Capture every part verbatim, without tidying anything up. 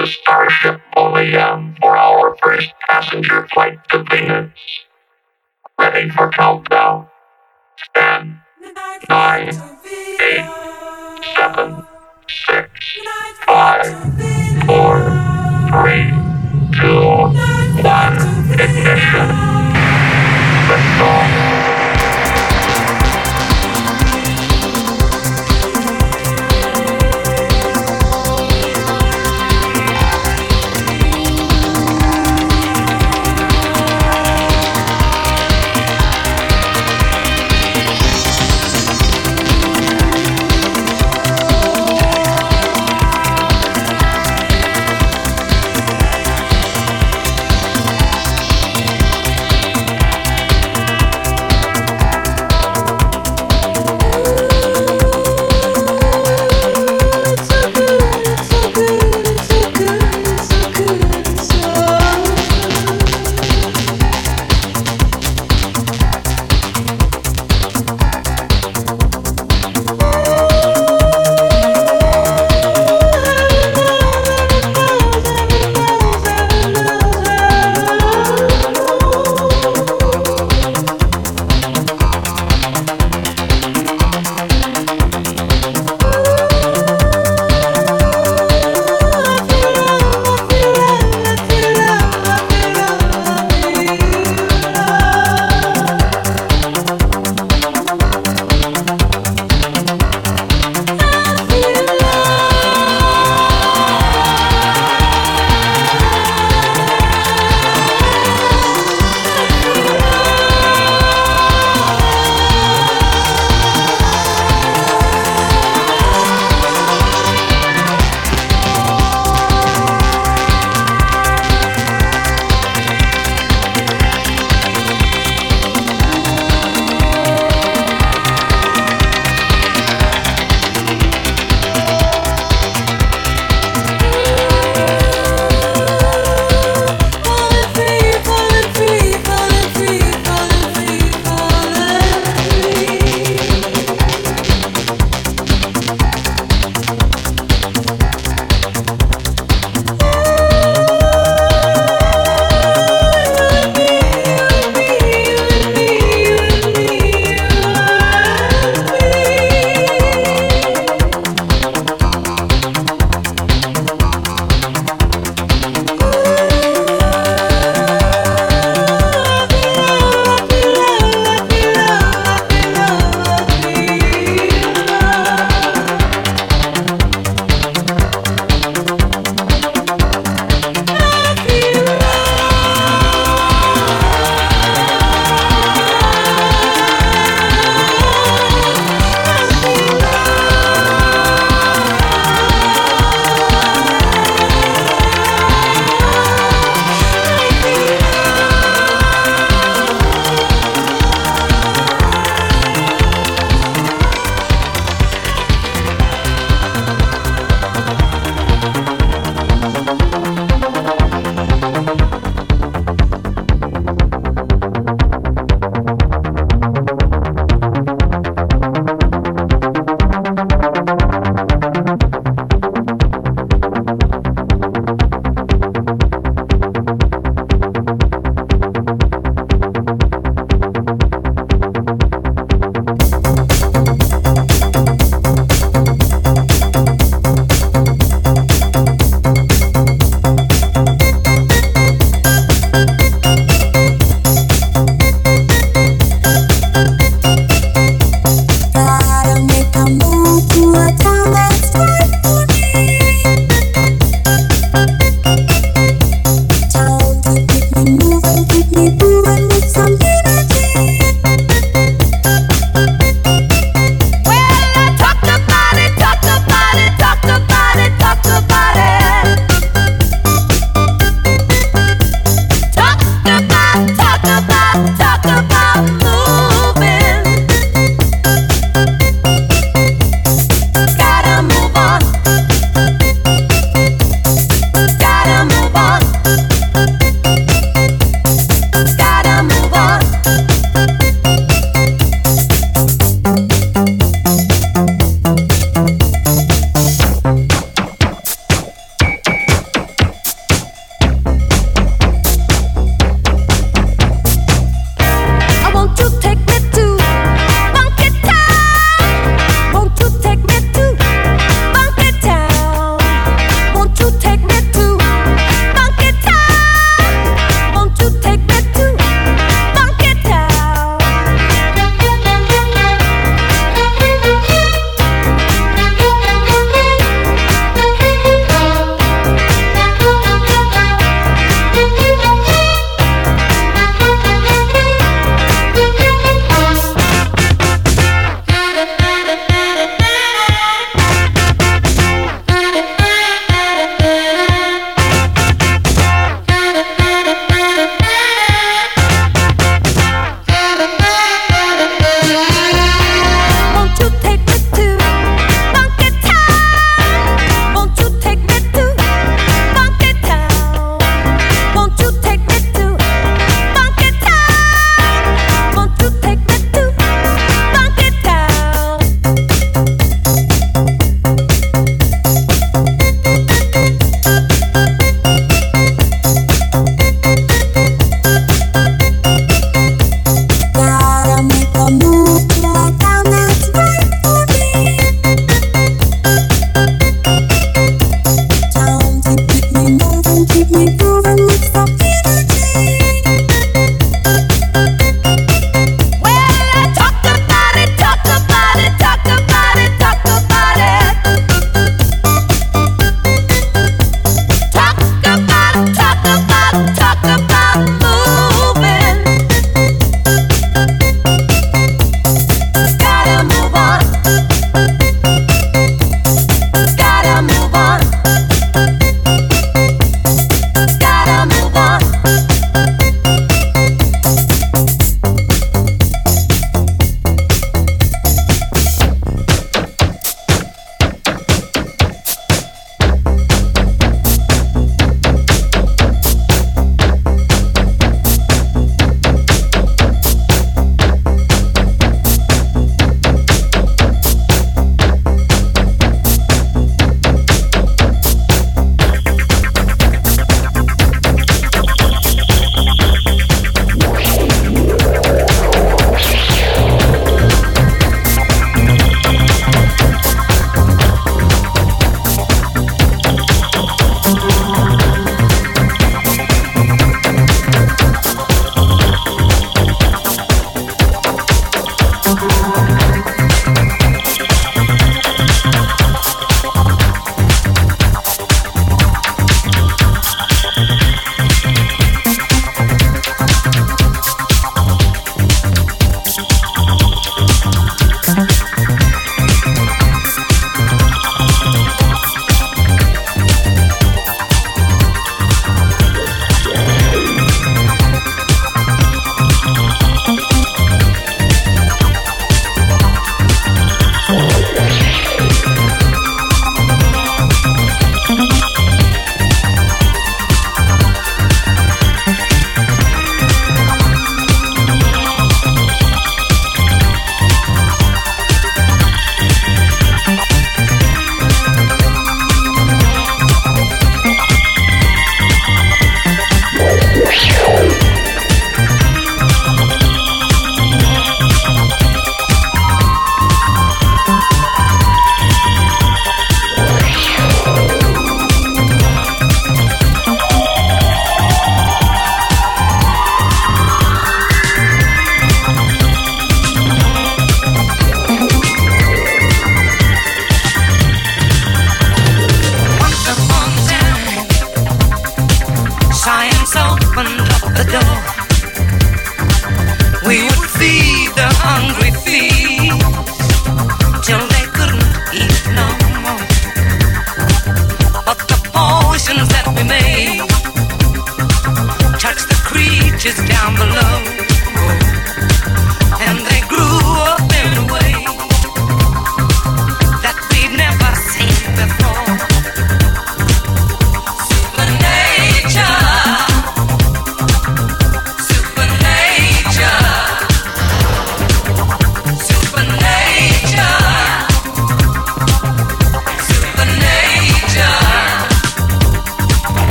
the Starship O E M for our first passenger flight to Venus. Ready for countdown. ten, nine, eight, seven, six, five, four, three, two, one, ignition. Lift off.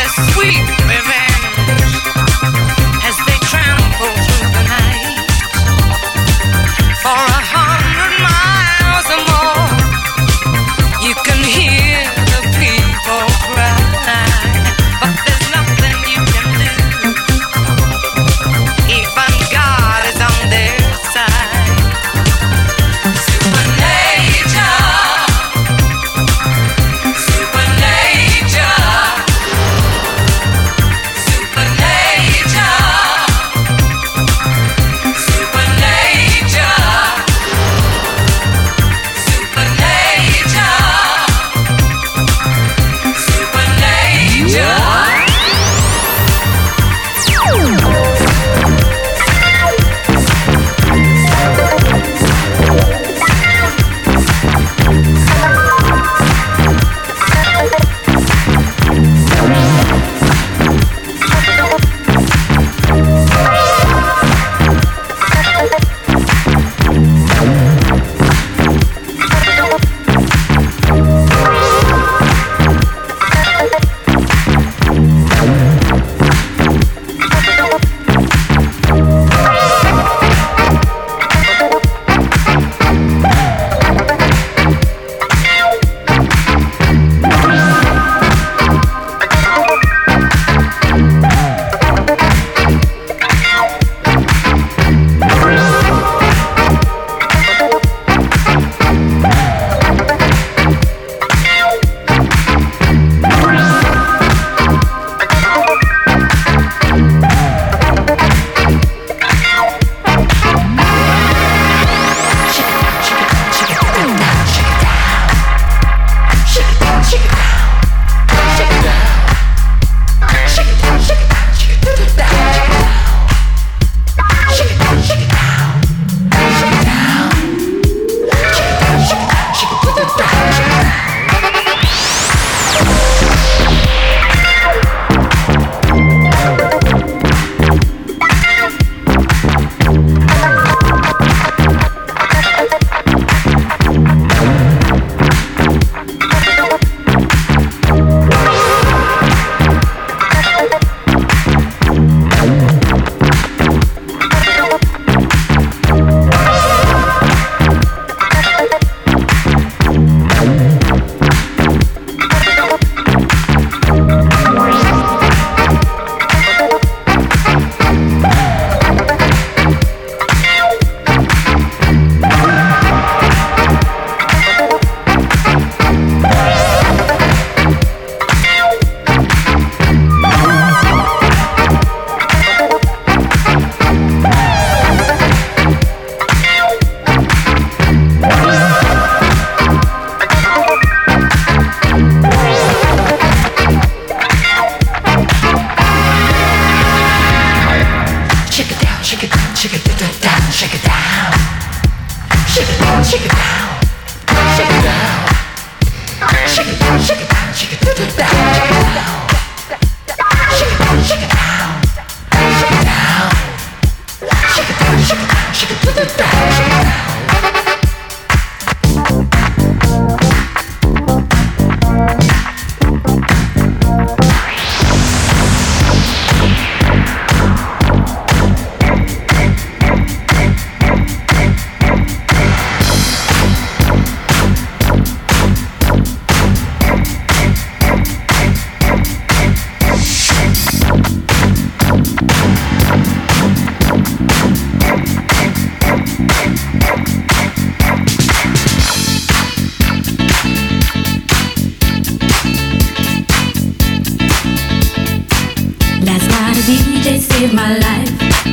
saved my life.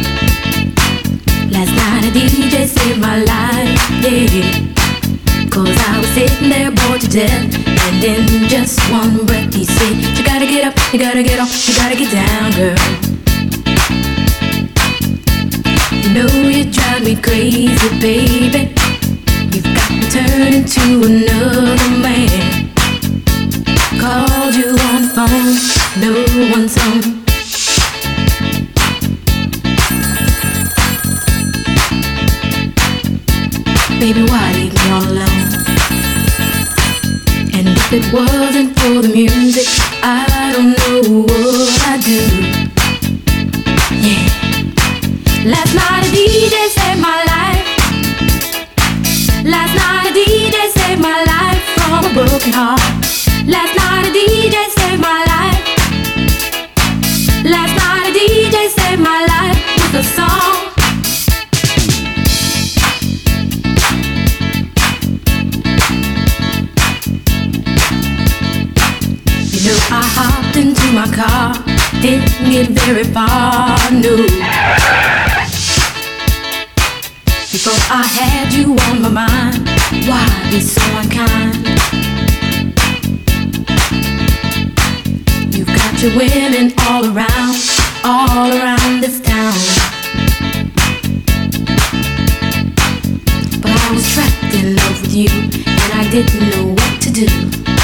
Last night a D J saved my life, yeah. Cause I was sitting there bored to death, and in just one breath he said, you gotta get up, you gotta get off, you gotta get down, girl. You know you drive me crazy, baby. You've got me turning to another man. Called you on the phone, no one's home. Baby, why leave me all alone? And if it wasn't for the music, I don't know what didn't get very far, no. Before I had you on my mind, why be so unkind? You've got your women all around, all around this town. But I was trapped in love with you, and I didn't know what to do.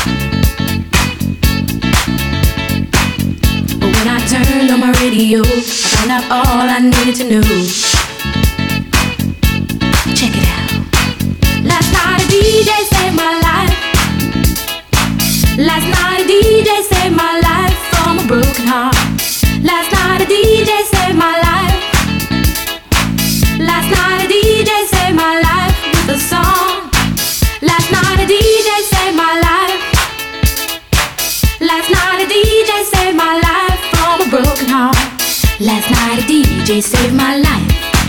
But when I turned on my radio, I found out all I needed to know. Check it out. Last night a D J saved my life. Last night a D J saved my life from a broken heart. Last night a D J saved my life. Last night a D J saved my life with a song. Last night a D J saved my life. Last night a D J saved my life from a broken heart. Last night a D J saved my life.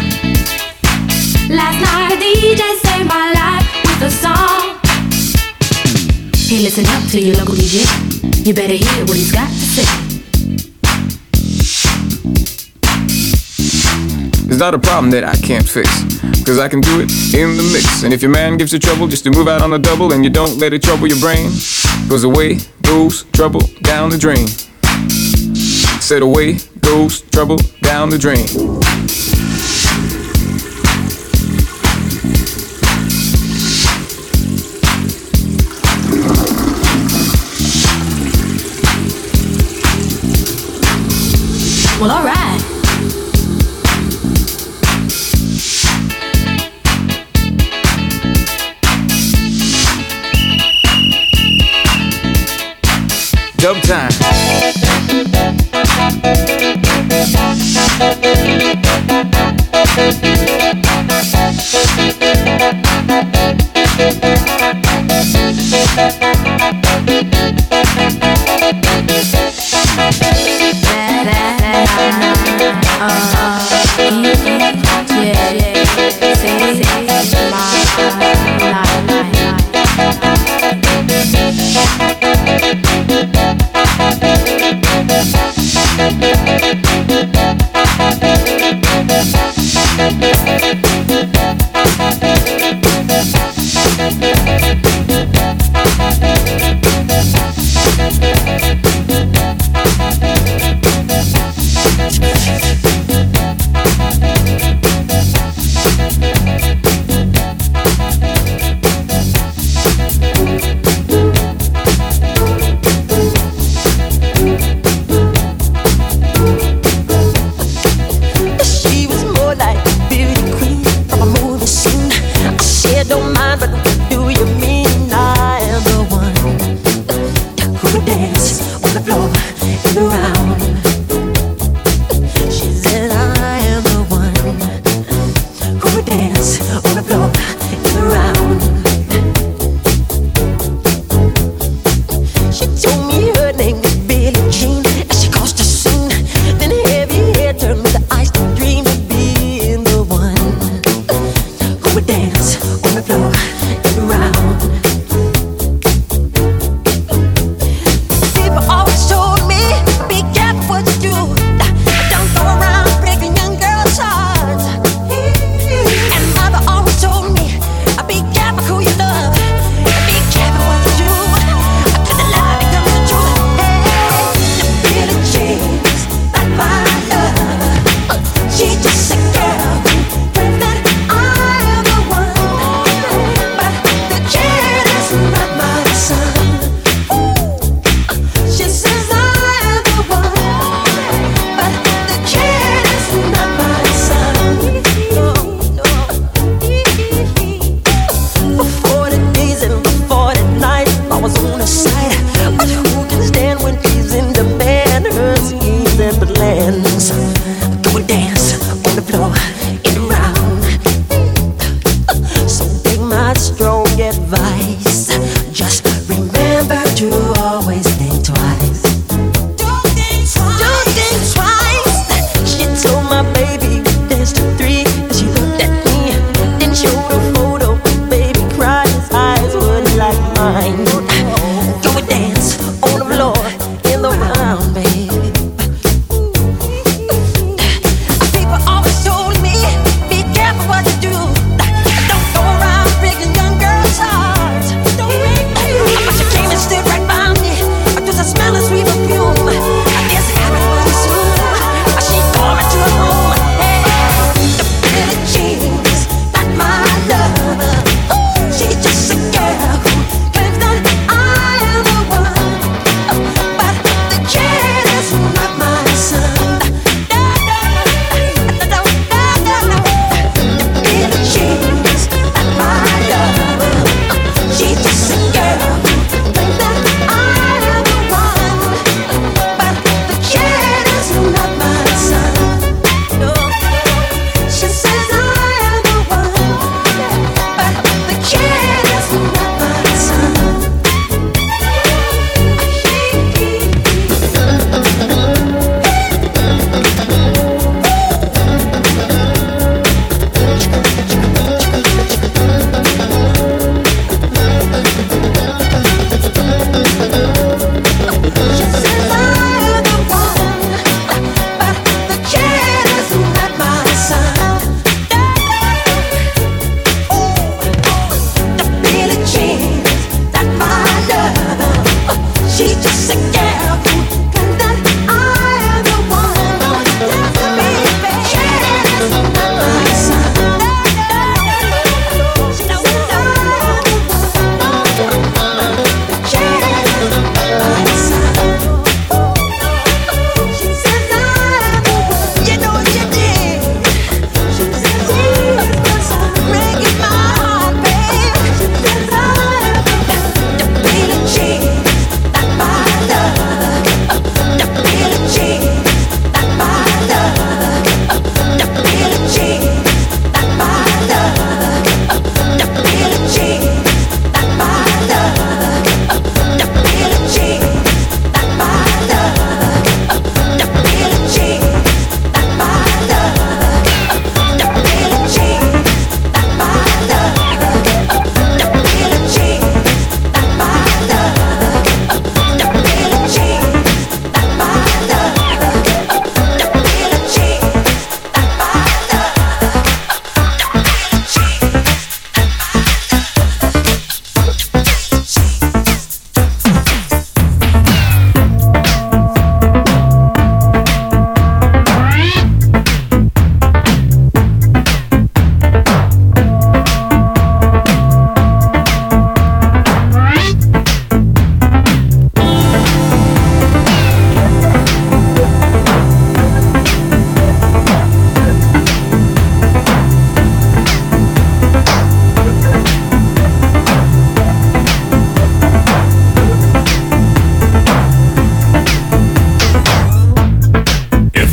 Last night a D J saved my life with a song. Hey, listen up to your local D J. You better hear what he's got to say. It's not a problem that I can't fix, cause I can do it in the mix. And if your man gives you trouble just to move out on the double, and you don't let it trouble your brain, cause away goes trouble down the drain. Said away goes trouble down the drain. Well, alright. Dub time.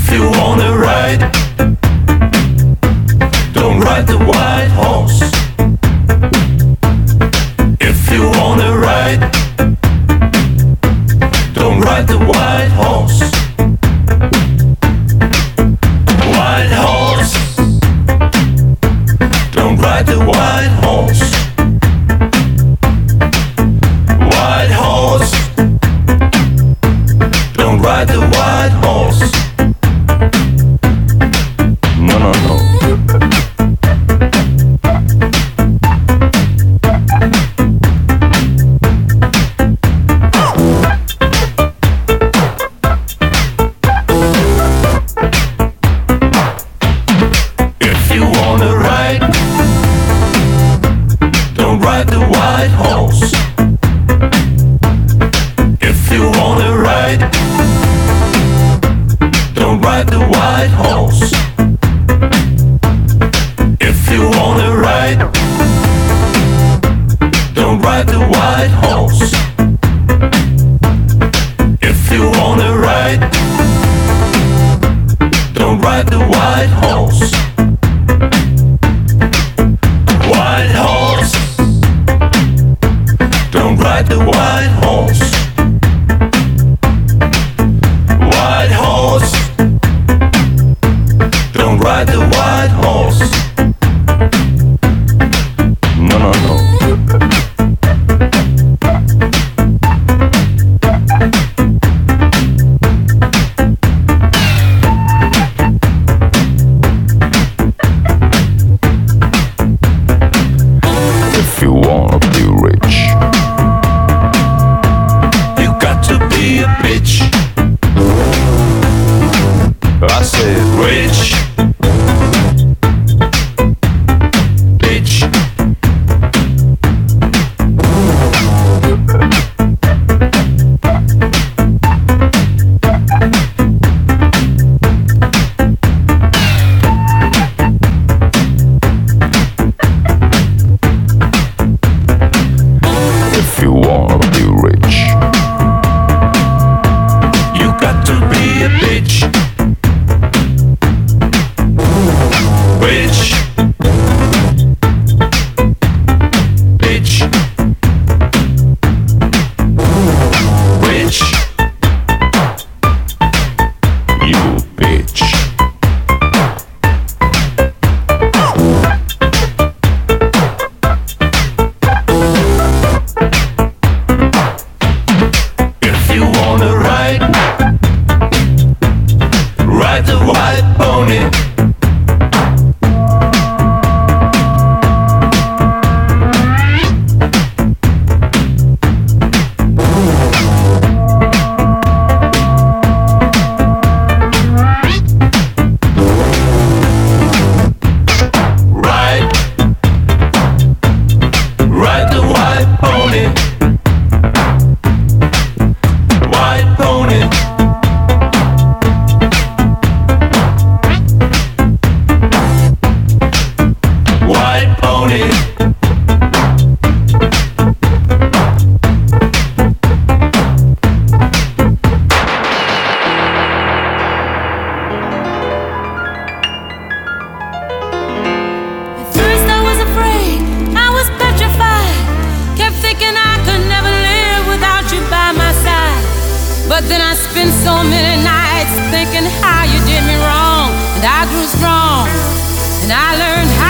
you wanna ride, don't ride the white horse. If you wanna ride, don't ride the white horse. White horse, don't ride the white horse. White horse, don't ride the white horse. No, no, no. If you wanna ride, don't ride the white horse. If you wanna ride, don't ride the white horse. If you wanna ride, don't ride the white horse. If you wanna ride, don't ride the white horse. White horse, don't ride the white horse. White horse, don't ride the white horse. No, no, no. If you wanna be rich, you got to be a bitch. I said rich, bitch. If you wanna be rich, you got to be a bitch. Rich, bitch. Rich, you bitch. If you wanna ride, ride the white pony. Ride, ride the white pony. White pony. White pony. At first I was afraid, I was petrified. Kept thinking I could never live without you by my side. But then I spent so many nights thinking how you did me wrong. And I grew strong, and I learned how